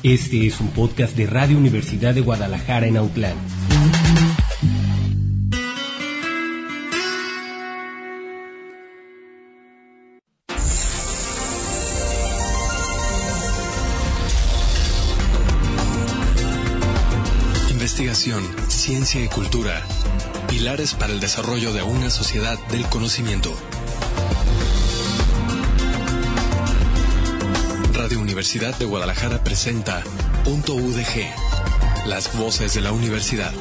Este es un podcast de Radio Universidad de Guadalajara en Autlán. Investigación, ciencia y cultura. Pilares para el desarrollo de una sociedad del conocimiento. Radio Universidad de Guadalajara presenta Punto UDG, las voces de la universidad.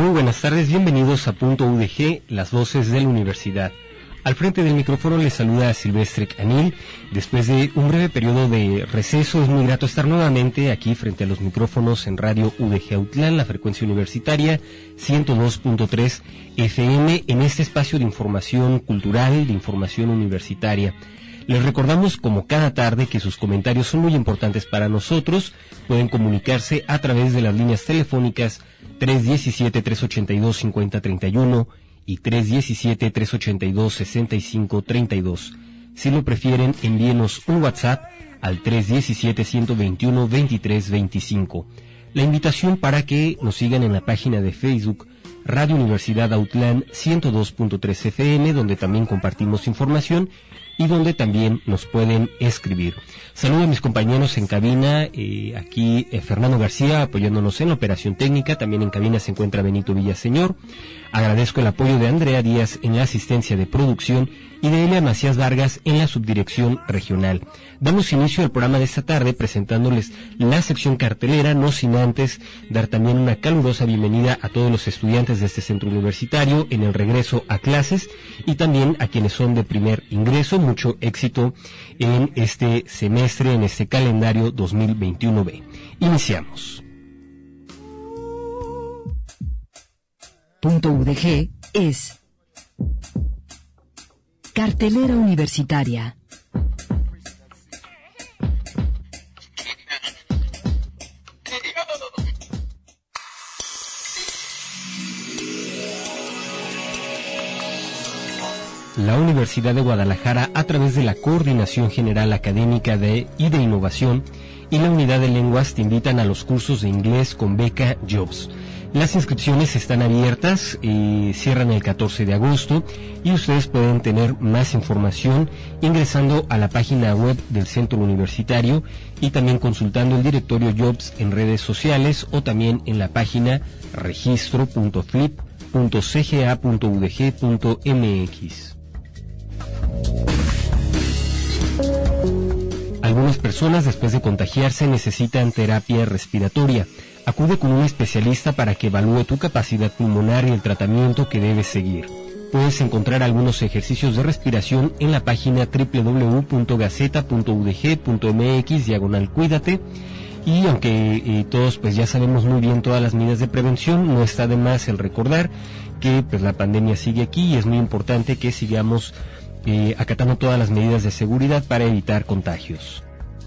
Muy buenas tardes, bienvenidos a Punto UDG, las voces de la universidad. Al frente del micrófono les saluda Silvestre Canil. Después de un breve periodo de receso, es muy grato estar nuevamente aquí frente a los micrófonos en Radio UDG Autlán, la frecuencia universitaria 102.3 FM, en este espacio de información cultural, de información universitaria. Les recordamos, como cada tarde, que sus comentarios son muy importantes para nosotros. Pueden comunicarse a través de las líneas telefónicas 317-382-5031 y 317-382-6532. Si lo prefieren, envíenos un WhatsApp al 317-121-2325. La invitación para que nos sigan en la página de Facebook Radio Universidad Autlán 102.3 FM, donde también compartimos información y donde también nos pueden escribir. Saludo a mis compañeros en cabina, aquí Fernando García apoyándonos en la operación técnica, también en cabina se encuentra Benito Villaseñor. Agradezco el apoyo de Andrea Díaz en la asistencia de producción y de Elia Macías Vargas en la subdirección regional. Damos inicio al programa de esta tarde presentándoles la sección cartelera, no sin antes dar también una calurosa bienvenida a todos los estudiantes de este centro universitario en el regreso a clases y también a quienes son de primer ingreso. Mucho éxito en este semestre, en este calendario 2021B. Iniciamos. Punto UDG es cartelera universitaria. La Universidad de Guadalajara, a través de la Coordinación General Académica y de Innovación y la Unidad de Lenguas, te invitan a los cursos de inglés con beca Jobs. Las inscripciones están abiertas, cierran el 14 de agosto y ustedes pueden tener más información ingresando a la página web del centro universitario y también consultando el directorio Jobs en redes sociales o también en la página registro.flip.cga.udg.mx. Algunas personas después de contagiarse necesitan terapia respiratoria. Acude con un especialista para que evalúe tu capacidad pulmonar y el tratamiento que debes seguir. Puedes encontrar algunos ejercicios de respiración en la página www.gaceta.udg.mx/cuídate. Y aunque todos pues ya sabemos muy bien todas las medidas de prevención, no está de más el recordar que pues la pandemia sigue aquí y es muy importante que sigamos acatando todas las medidas de seguridad para evitar contagios.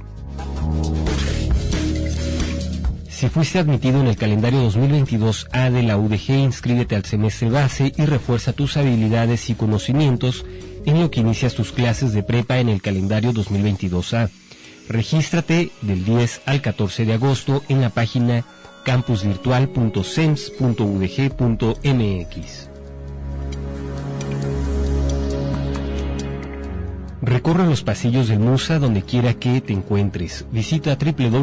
Si fuiste admitido en el calendario 2022A de la UDG, inscríbete al semestre base y refuerza tus habilidades y conocimientos en lo que inicias tus clases de prepa en el calendario 2022A. Regístrate del 10 al 14 de agosto en la página campusvirtual.cems.udg.mx. Recorre los pasillos del MUSA donde quiera que te encuentres. Visita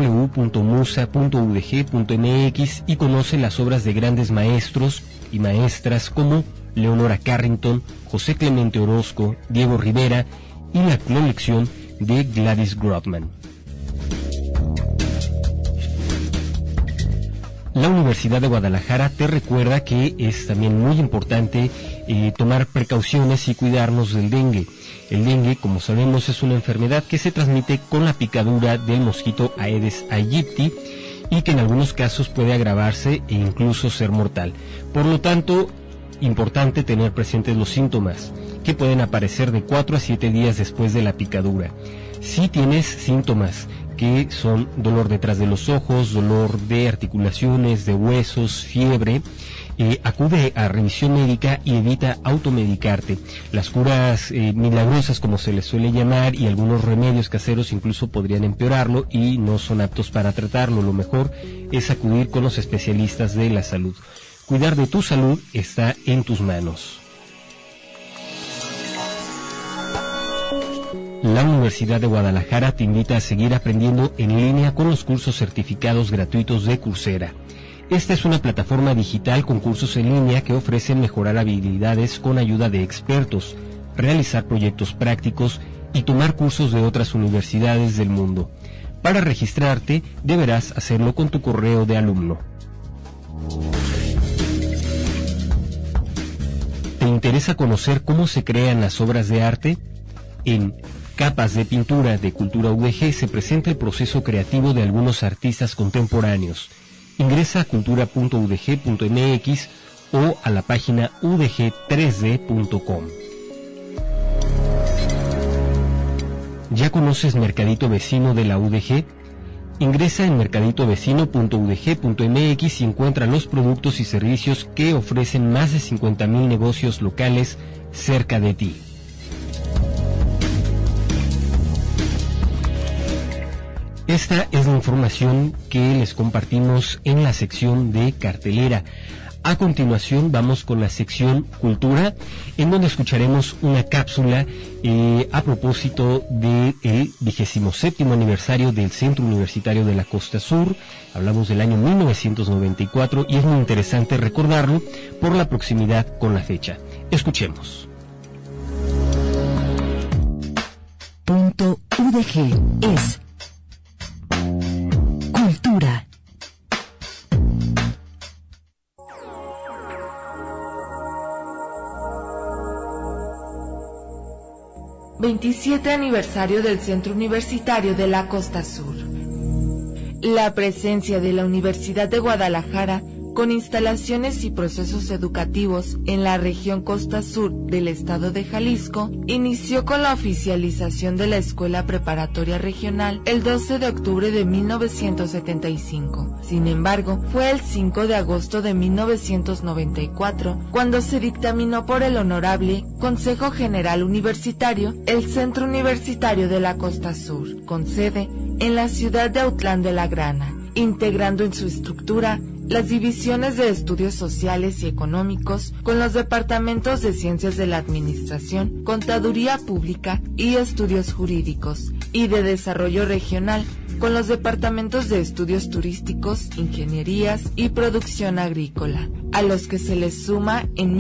www.musa.udg.mx y conoce las obras de grandes maestros y maestras como Leonora Carrington, José Clemente Orozco, Diego Rivera y la colección de Gladys Grotman. La Universidad de Guadalajara te recuerda que es también muy importante tomar precauciones y cuidarnos del dengue. El dengue, como sabemos, es una enfermedad que se transmite con la picadura del mosquito Aedes aegypti y que en algunos casos puede agravarse e incluso ser mortal. Por lo tanto, importante tener presentes los síntomas, que pueden aparecer de 4 a 7 días después de la picadura. Si tienes síntomas que son dolor detrás de los ojos, dolor de articulaciones, de huesos, fiebre, acude a revisión médica y evita automedicarte. Las curas milagrosas, como se les suele llamar, y algunos remedios caseros incluso podrían empeorarlo y no son aptos para tratarlo. Lo mejor es acudir con los especialistas de la salud. Cuidar de tu salud está en tus manos. La Universidad de Guadalajara te invita a seguir aprendiendo en línea con los cursos certificados gratuitos de Coursera. Esta es una plataforma digital con cursos en línea que ofrecen mejorar habilidades con ayuda de expertos, realizar proyectos prácticos y tomar cursos de otras universidades del mundo. Para registrarte, deberás hacerlo con tu correo de alumno. ¿Te interesa conocer cómo se crean las obras de arte? En Capas de Pintura de Cultura UDG se presenta el proceso creativo de algunos artistas contemporáneos. Ingresa a cultura.udg.mx o a la página udg3d.com. ¿Ya conoces Mercadito Vecino de la UDG? Ingresa en mercaditovecino.udg.mx y encuentra los productos y servicios que ofrecen más de 50,000 negocios locales cerca de ti. Esta es la información que les compartimos en la sección de cartelera. A continuación vamos con la sección Cultura, en donde escucharemos una cápsula a propósito del 27º aniversario del Centro Universitario de la Costa Sur. Hablamos del año 1994 y es muy interesante recordarlo por la proximidad con la fecha. Escuchemos. Punto UDG es Cultura. ...27 aniversario del Centro Universitario de la Costa Sur. La presencia de la Universidad de Guadalajara, con instalaciones y procesos educativos en la región Costa Sur del estado de Jalisco, inició con la oficialización de la Escuela Preparatoria Regional el 12 de octubre de 1975. Sin embargo, fue el 5 de agosto de 1994 cuando se dictaminó por el Honorable Consejo General Universitario el Centro Universitario de la Costa Sur, con sede en la ciudad de Autlán de la Grana, integrando en su estructura las divisiones de estudios sociales y económicos con los departamentos de ciencias de la administración, contaduría pública y estudios jurídicos, y de desarrollo regional con los departamentos de estudios turísticos, ingenierías y producción agrícola, a los que se les suma en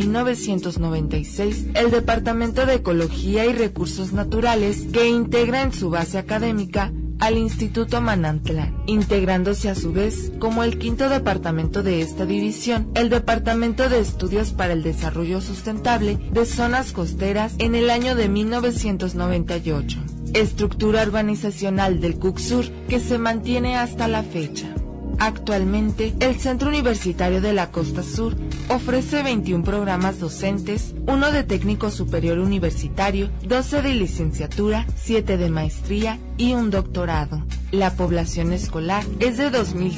1996 el Departamento de Ecología y Recursos Naturales, que integra en su base académica al Instituto Manantlán, integrándose a su vez como el quinto departamento de esta división, el Departamento de Estudios para el Desarrollo Sustentable de Zonas Costeras en el año de 1998. Estructura organizacional del CUCSUR que se mantiene hasta la fecha. Actualmente, el Centro Universitario de la Costa Sur ofrece 21 programas docentes, 1 de técnico superior universitario, 12 de licenciatura, 7 de maestría y un doctorado. La población escolar es de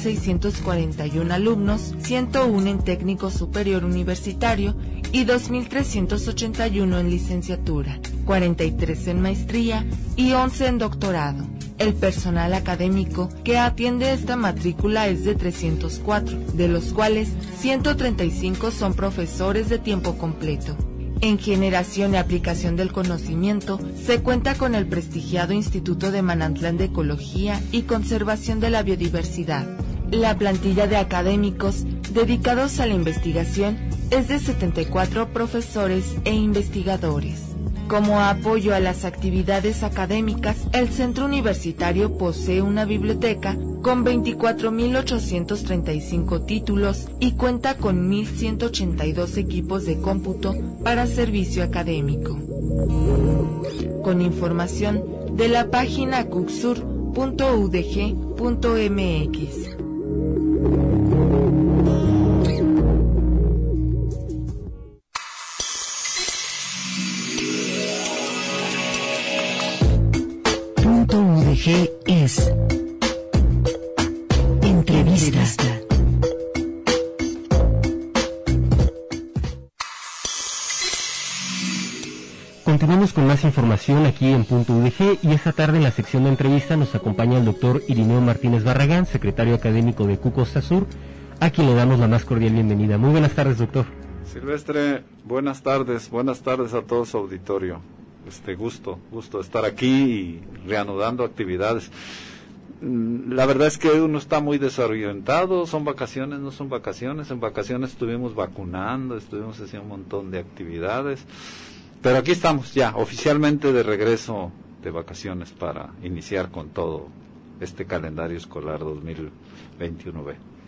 2.641 alumnos, 101 en técnico superior universitario y 2.381 en licenciatura, 43 en maestría y 11 en doctorado. El personal académico que atiende esta matrícula es de 304, de los cuales 135 son profesores de tiempo completo. En generación y aplicación del conocimiento se cuenta con el prestigiado Instituto de Manantlán de Ecología y Conservación de la Biodiversidad. La plantilla de académicos dedicados a la investigación es de 74 profesores e investigadores. Como apoyo a las actividades académicas, el Centro Universitario posee una biblioteca con 24.835 títulos y cuenta con 1.182 equipos de cómputo para servicio académico. Con información de la página cucsur.udg.mx. UDG es Entrevista. Continuamos con más información aquí en Punto UDG y esta tarde en la sección de entrevista nos acompaña el doctor Irineo Martínez Barragán, secretario académico de Costa Sur, a quien le damos la más cordial bienvenida. Muy buenas tardes, doctor. Silvestre, buenas tardes a todo su auditorio. Gusto estar aquí y reanudando actividades. La verdad es que uno está muy desorientado, son vacaciones, no son vacaciones. En vacaciones estuvimos vacunando, estuvimos haciendo un montón de actividades, pero aquí estamos ya, oficialmente de regreso de vacaciones para iniciar con todo este calendario escolar 2021B.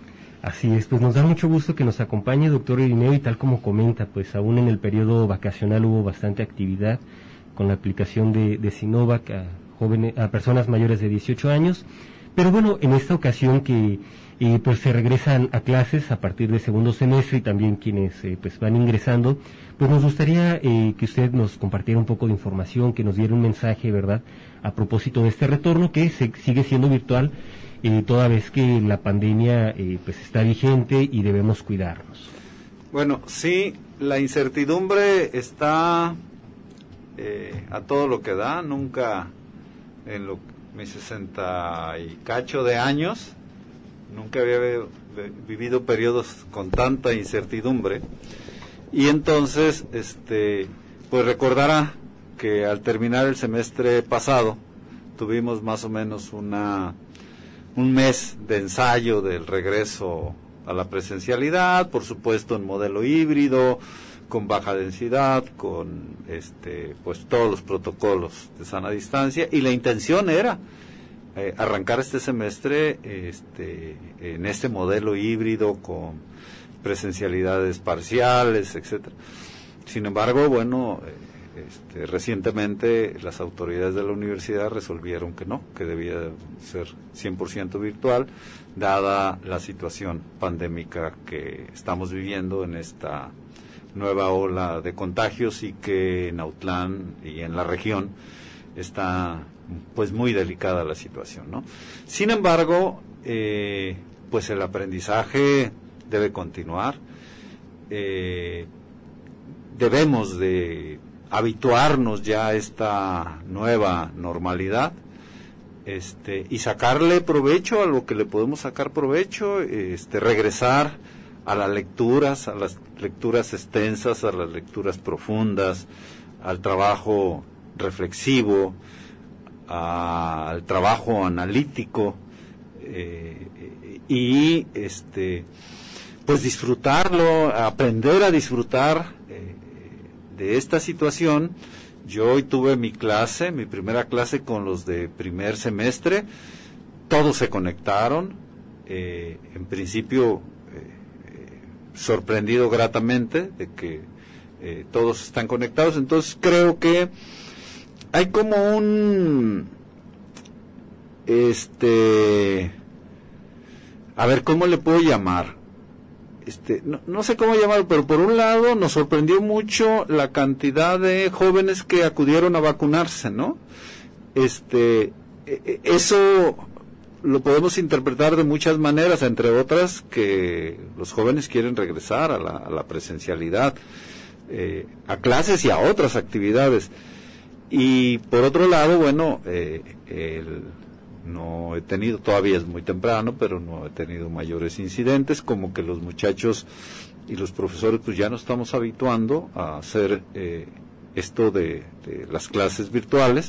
Así es, pues nos da mucho gusto que nos acompañe, doctor Irineo, y tal como comenta, pues aún en el periodo vacacional hubo bastante actividad con la aplicación de Sinovac a personas mayores de 18 años, pero bueno, en esta ocasión que pues se regresan a clases a partir del segundo semestre y también quienes pues van ingresando, pues nos gustaría que usted nos compartiera un poco de información, que nos diera un mensaje, ¿verdad?, a propósito de este retorno que sigue siendo virtual, toda vez que la pandemia pues está vigente y debemos cuidarnos. Bueno, sí, la incertidumbre está a todo lo que da. Nunca en mis 60 y cacho de años nunca había vivido periodos con tanta incertidumbre, y entonces pues recordará que al terminar el semestre pasado tuvimos más o menos un mes de ensayo del regreso a la presencialidad, por supuesto en modelo híbrido, con baja densidad, con pues todos los protocolos de sana distancia, y la intención era arrancar este semestre en este modelo híbrido con presencialidades parciales, etcétera. Sin embargo, bueno, recientemente las autoridades de la universidad resolvieron que no, que debía ser 100% virtual, dada la situación pandémica que estamos viviendo en esta nueva ola de contagios, y que en Autlán y en la región está pues muy delicada la situación, ¿no? Sin embargo, pues el aprendizaje debe continuar. Debemos de habituarnos ya a esta nueva normalidad, y sacarle provecho a lo que le podemos sacar provecho, regresar a las lecturas extensas, a las lecturas profundas, al trabajo reflexivo, al trabajo analítico, y pues disfrutarlo, aprender a disfrutar de esta situación. Yo hoy tuve mi primera clase con los de primer semestre, todos se conectaron, en principio sorprendido gratamente de que todos están conectados. Entonces creo que hay como a ver, ¿cómo le puedo llamar? No sé cómo llamarlo, pero por un lado nos sorprendió mucho la cantidad de jóvenes que acudieron a vacunarse, ¿no? Eso lo podemos interpretar de muchas maneras, entre otras que los jóvenes quieren regresar a la presencialidad, a clases y a otras actividades. Y por otro lado, bueno, no he tenido, todavía es muy temprano, pero no he tenido mayores incidentes, como que los muchachos y los profesores pues ya nos estamos habituando a hacer esto de las clases virtuales,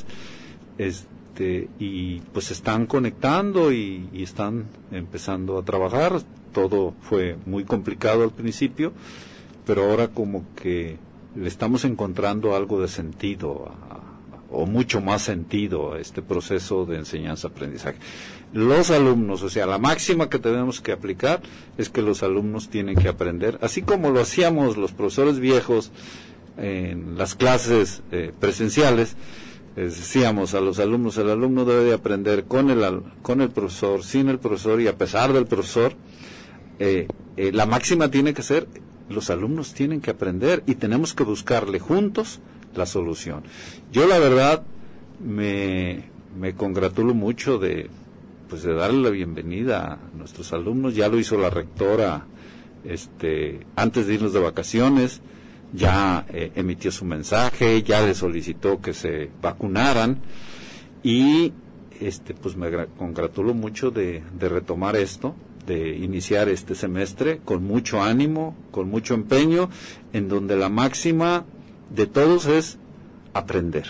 y pues se están conectando y están empezando a trabajar. Todo fue muy complicado al principio, pero ahora como que le estamos encontrando algo de sentido o mucho más sentido a este proceso de enseñanza-aprendizaje. Los alumnos, o sea, la máxima que tenemos que aplicar es que los alumnos tienen que aprender, así como lo hacíamos los profesores viejos en las clases presenciales. Decíamos a los alumnos, el alumno debe de aprender con el profesor, sin el profesor y a pesar del profesor. La máxima tiene que ser, los alumnos tienen que aprender y tenemos que buscarle juntos la solución. Yo la verdad me congratulo mucho de darle la bienvenida a nuestros alumnos. Ya lo hizo la rectora antes de irnos de vacaciones, ya emitió su mensaje, ya le solicitó que se vacunaran, y pues me congratulo mucho de retomar esto, de iniciar este semestre con mucho ánimo, con mucho empeño, en donde la máxima de todos es aprender,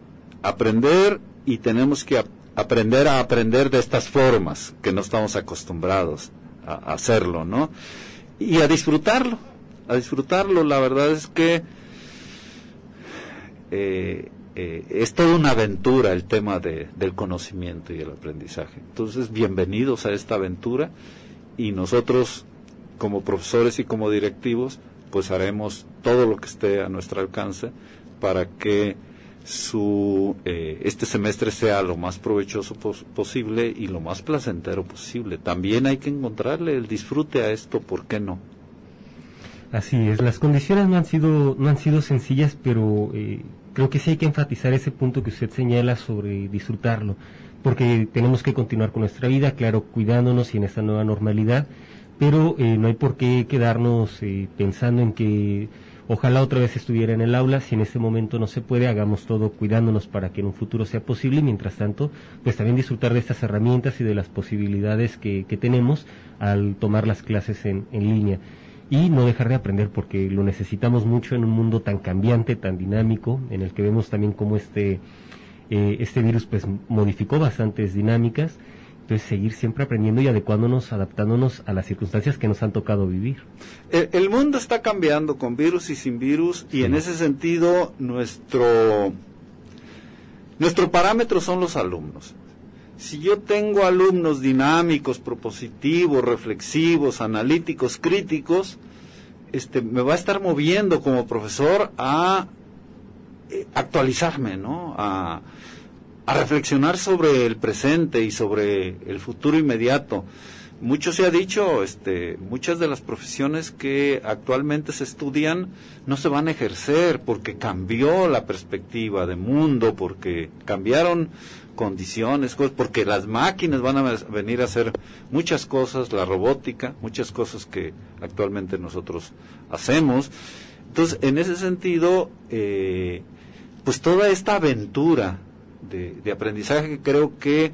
y tenemos que aprender a aprender de estas formas que no estamos acostumbrados a hacerlo, ¿no? Y a disfrutarlo. La verdad es que es toda una aventura el tema del conocimiento y el aprendizaje. Entonces, bienvenidos a esta aventura, y nosotros como profesores y como directivos, pues haremos todo lo que esté a nuestro alcance para que este semestre sea lo más provechoso posible y lo más placentero posible. También hay que encontrarle el disfrute a esto, ¿por qué no? Así es, las condiciones no han sido sencillas, pero creo que sí hay que enfatizar ese punto que usted señala sobre disfrutarlo, porque tenemos que continuar con nuestra vida, claro, cuidándonos y en esta nueva normalidad, pero no hay por qué quedarnos pensando en que ojalá otra vez estuviera en el aula. Si en este momento no se puede, hagamos todo cuidándonos para que en un futuro sea posible, y mientras tanto, pues también disfrutar de estas herramientas y de las posibilidades que tenemos al tomar las clases en línea. Y no dejar de aprender, porque lo necesitamos mucho en un mundo tan cambiante, tan dinámico, en el que vemos también cómo este virus pues modificó bastantes dinámicas. Entonces, seguir siempre aprendiendo y adecuándonos, adaptándonos a las circunstancias que nos han tocado vivir. El mundo está cambiando con virus y sin virus, y en ese sentido nuestro parámetro son los alumnos. Si yo tengo alumnos dinámicos, propositivos, reflexivos, analíticos, críticos, me va a estar moviendo como profesor a actualizarme, ¿no? A reflexionar sobre el presente y sobre el futuro inmediato. Mucho se ha dicho, muchas de las profesiones que actualmente se estudian no se van a ejercer porque cambió la perspectiva de mundo, porque cambiaron condiciones, porque las máquinas van a venir a hacer muchas cosas, la robótica, muchas cosas que actualmente nosotros hacemos. Entonces, en ese sentido, pues toda esta aventura de aprendizaje, que creo que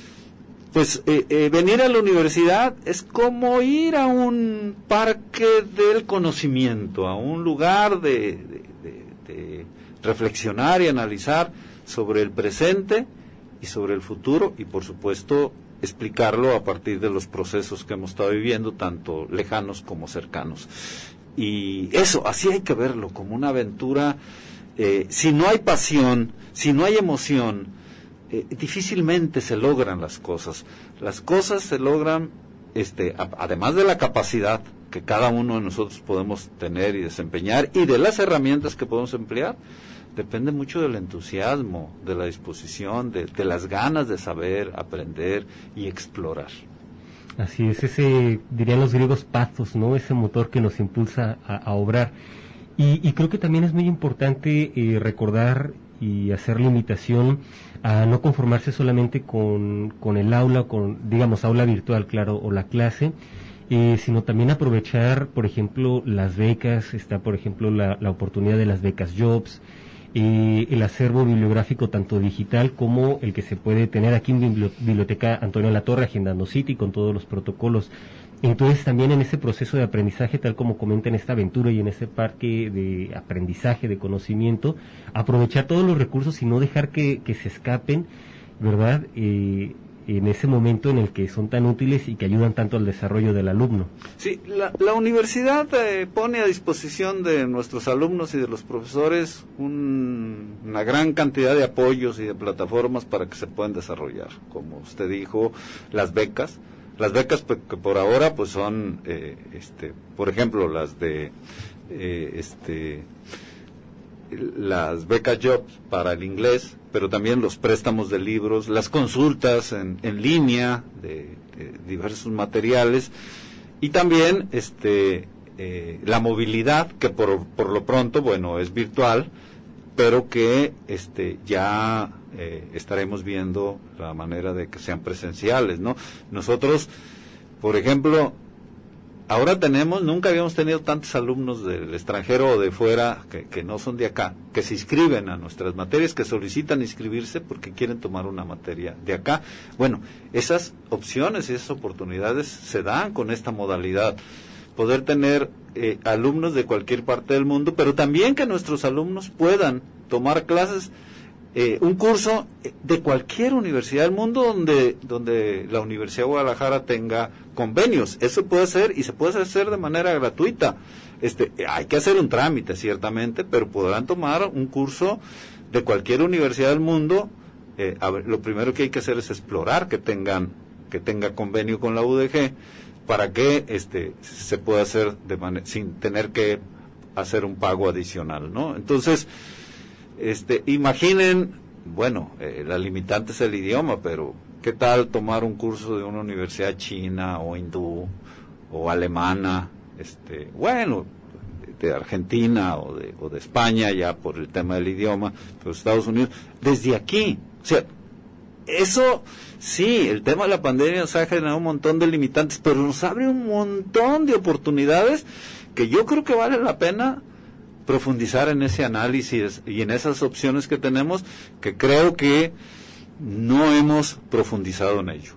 venir a la universidad es como ir a un parque del conocimiento, a un lugar de reflexionar y analizar sobre el presente y sobre el futuro, y por supuesto explicarlo a partir de los procesos que hemos estado viviendo, tanto lejanos como cercanos. Y eso, así hay que verlo, como una aventura. Si no hay pasión, si no hay emoción, difícilmente se logran las cosas. Las cosas se logran, además de la capacidad que cada uno de nosotros podemos tener y desempeñar, y de las herramientas que podemos emplear, depende mucho del entusiasmo, de la disposición, de las ganas de saber, aprender y explorar. Así es, ese, dirían los griegos, pathos, ¿no? Ese motor que nos impulsa a obrar. Y creo que también es muy importante recordar y hacer la invitación a no conformarse solamente con el aula, digamos, aula virtual, claro, o la clase, sino también aprovechar, por ejemplo, las becas. Está, por ejemplo, la oportunidad de las becas Jobs, el acervo bibliográfico tanto digital como el que se puede tener aquí en Biblioteca Antonio Latorre, agendando cita y con todos los protocolos. Entonces, también en ese proceso de aprendizaje, tal como comenta en esta aventura y en ese parque de aprendizaje, de conocimiento, aprovechar todos los recursos y no dejar que se escapen, ¿verdad?, en ese momento en el que son tan útiles y que ayudan tanto al desarrollo del alumno. Sí, la universidad pone a disposición de nuestros alumnos y de los profesores una gran cantidad de apoyos y de plataformas para que se puedan desarrollar. Como usted dijo, las becas que por ahora pues son, por ejemplo, las de las becas Jobs para el inglés, pero también los préstamos de libros, las consultas en línea de diversos materiales, y también la movilidad, que por lo pronto, bueno, es virtual, pero que ya estaremos viendo la manera de que sean presenciales, ¿no? Nosotros, por ejemplo, ahora nunca habíamos tenido tantos alumnos del extranjero o de fuera que no son de acá, que se inscriben a nuestras materias, que solicitan inscribirse porque quieren tomar una materia de acá. Bueno, esas opciones y esas oportunidades se dan con esta modalidad. Poder tener alumnos de cualquier parte del mundo, pero también que nuestros alumnos puedan tomar clases, un curso de cualquier universidad del mundo donde la Universidad de Guadalajara tenga convenios. Eso puede ser, y se puede hacer de manera gratuita. Hay que hacer un trámite, ciertamente, pero podrán tomar un curso de cualquier universidad del mundo. Lo primero que hay que hacer es explorar que tenga convenio con la UDG, para que se pueda hacer sin tener que hacer un pago adicional, ¿no? Entonces, imaginen, bueno, la limitante es el idioma, pero ¿qué tal tomar un curso de una universidad china o hindú o alemana, bueno, de Argentina o de España, ya por el tema del idioma, pero Estados Unidos, desde aquí? O sea, eso, sí, el tema de la pandemia nos ha generado un montón de limitantes, pero nos abre un montón de oportunidades que yo creo que vale la pena profundizar en ese análisis y en esas opciones que tenemos, que creo que no hemos profundizado en ello.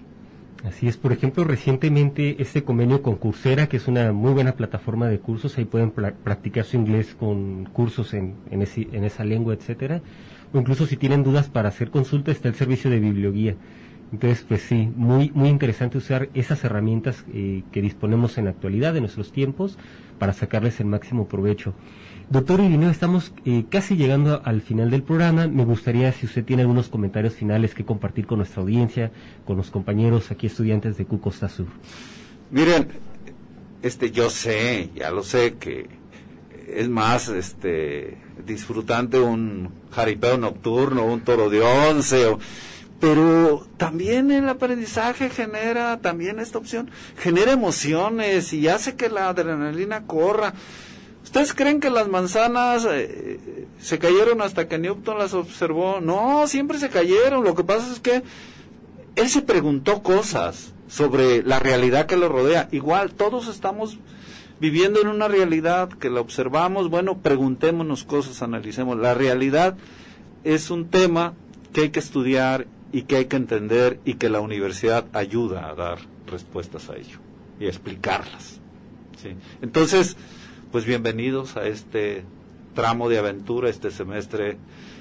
Así es, por ejemplo, recientemente este convenio con Coursera, que es una muy buena plataforma de cursos, ahí pueden practicar su inglés con cursos en esa lengua, etcétera, o incluso si tienen dudas para hacer consulta, está el servicio de biblioguía. Entonces, pues sí, muy interesante usar esas herramientas que disponemos en la actualidad, en nuestros tiempos, para sacarles el máximo provecho. Doctor Irineo, estamos casi llegando al final del programa. Me gustaría, si usted tiene algunos comentarios finales que compartir con nuestra audiencia, con los compañeros aquí estudiantes de CU Costa Sur. Miren, yo sé, ya lo sé, que es más disfrutante un jaripeo nocturno, un toro de 11, pero también el aprendizaje genera, también esta opción, genera emociones y hace que la adrenalina corra. ¿Ustedes creen que las manzanas se cayeron hasta que Newton las observó? No, siempre se cayeron. Lo que pasa es que él se preguntó cosas sobre la realidad que lo rodea. Igual, todos estamos viviendo en una realidad que la observamos. Bueno, preguntémonos cosas, analicemos. La realidad es un tema que hay que estudiar y que hay que entender y que la universidad ayuda a dar respuestas a ello y a explicarlas. ¿Sí? Entonces, pues bienvenidos a este tramo de aventura, este semestre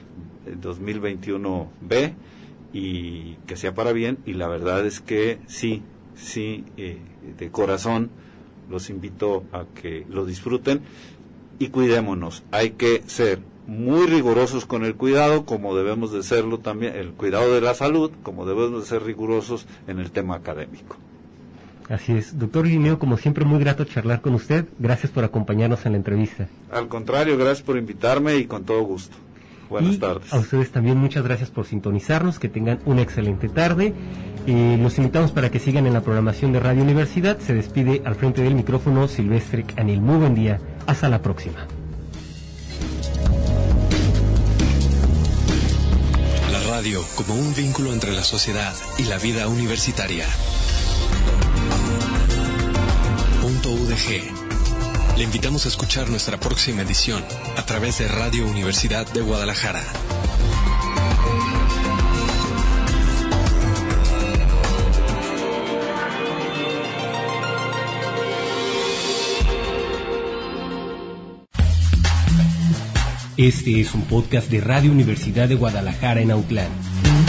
2021B, y que sea para bien. Y la verdad es que sí, de corazón los invito a que lo disfruten y cuidémonos. Hay que ser muy rigurosos con el cuidado, como debemos de serlo también, el cuidado de la salud, como debemos de ser rigurosos en el tema académico. Así es. Doctor Irineo, como siempre, muy grato charlar con usted. Gracias por acompañarnos en la entrevista. Al contrario, gracias por invitarme y con todo gusto. Buenas tardes. A ustedes también muchas gracias por sintonizarnos, que tengan una excelente tarde. Los invitamos para que sigan en la programación de Radio Universidad. Se despide al frente del micrófono Silvestre Canil. Muy buen día. Hasta la próxima. La radio como un vínculo entre la sociedad y la vida universitaria. UDG. Le invitamos a escuchar nuestra próxima edición a través de Radio Universidad de Guadalajara. Este es un podcast de Radio Universidad de Guadalajara en Autlán.